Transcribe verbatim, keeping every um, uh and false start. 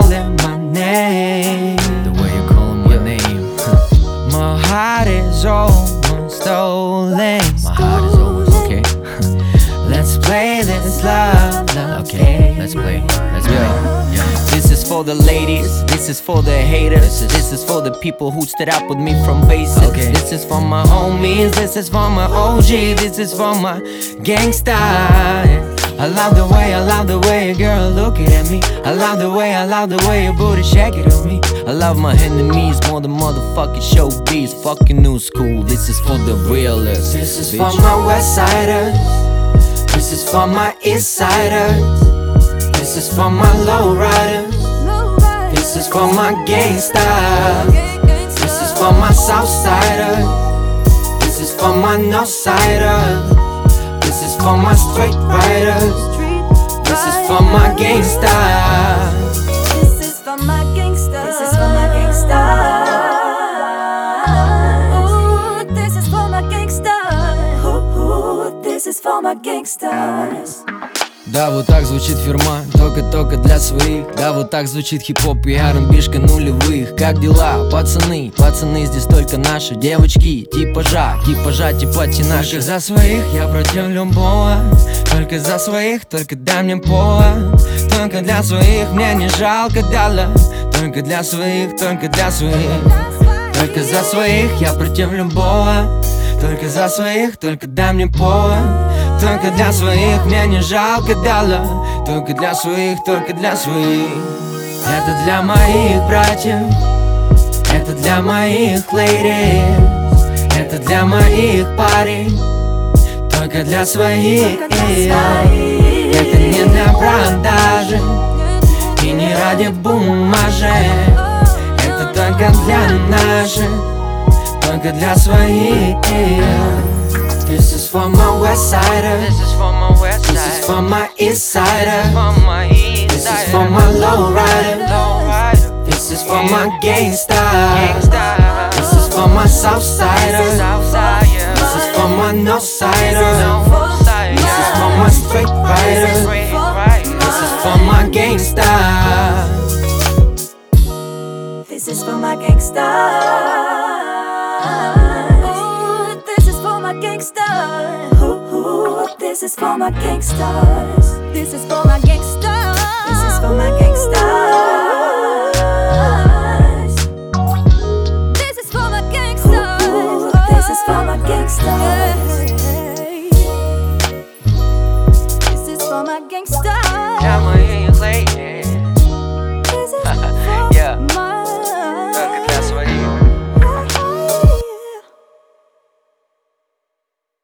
calling my name. The way you're calling my name. My heart is almost stolen. My heart is almost okay. Let's play this love, love Okay, let's play. Let's play. Yeah. This is for the ladies, this is for the haters. This is, this is for the people who stood up with me from basics. Okay. This is for my homies, this is for my O G, this is for my gangsta. I love the way, I love the way a girl looking at me. I love the way, I love the way your booty shake it on me. I love my enemies more than motherfucking showbiz. Fucking new school, this is for the realists. This is bitch. For my west siders. This is for my east siders. This is for my low riders. This is for my gangsta. This is for my south siders. This is for my north siders. This is for my straight riders. This is for my gangsta. This is for my gangsta. This is for my gangsta. Ooh, this is for my gangsta. Ooh, this is for my gangsters. Да, вот так звучит фирма, только-только для своих. Да, вот так звучит хип-хоп и ар энд би-шка нулевых. Как дела, пацаны? Пацаны здесь только наши. Девочки, типажа, типажа, типа те наши. Только за своих, я против любого. Только за своих, только дай мне повод. Только для своих, мне не жалко доллар. Только для своих, только для своих. Только за своих, я против любого. Только за своих, только дай мне повод. Только для своих, мне не жалко доллар. Только для своих, только для своих. Это для моих братьев. Это для моих ladies. Это для моих парей. Только для своих. Это не для продажи и не ради бумажек. Это только для наших. Только для своих. This is for my west sider. This is for my west side. This is for my east sider. This is for my low rider. This is for my gangsta. This is for my south sider. This is for my north sider. This is for my straight rider. This is for my gangsta. This is for my gangsta. Ooh, this is for my gangsters. This is for my gangsters. This is for my gangsters. This is for my gangsters. Ooh, this is for my gangsters. This is for my gangsters.